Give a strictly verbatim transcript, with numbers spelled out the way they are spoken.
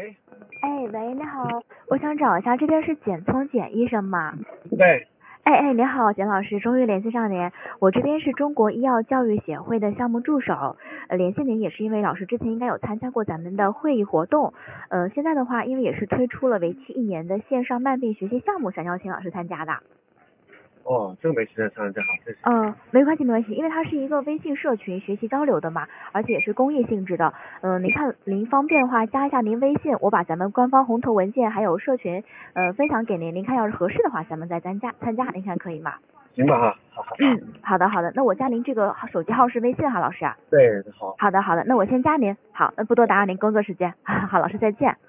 喂， 哎喂，你好，我想找一下，这边是简聪简医生吗？ 对， 哎哎，你好，简老师，终于联系上您。我这边是中国医药教育协会的项目助手，呃，联系您也是因为老师之前应该有参加过咱们的会议活动，呃，现在的话，因为也是推出了为期一年的线上慢病学习项目，想邀请老师参加的。 哦，这个没时间参加，好，谢谢。 嗯、呃，没关系没关系，因为它是一个微信社群学习交流的嘛，而且也是公益性质的。嗯、呃，您看您方便的话，加一下您微信，我把咱们官方红头文件还有社群呃分享给您，您看要是合适的话，咱们再参加参加，您看可以吗？ 行吧哈，好好。 嗯，好的好的，那我加您这个手机号是微信哈，老师啊。 对，好。 好的好的，那我先加您。好，那不多打扰您工作时间。好，老师再见。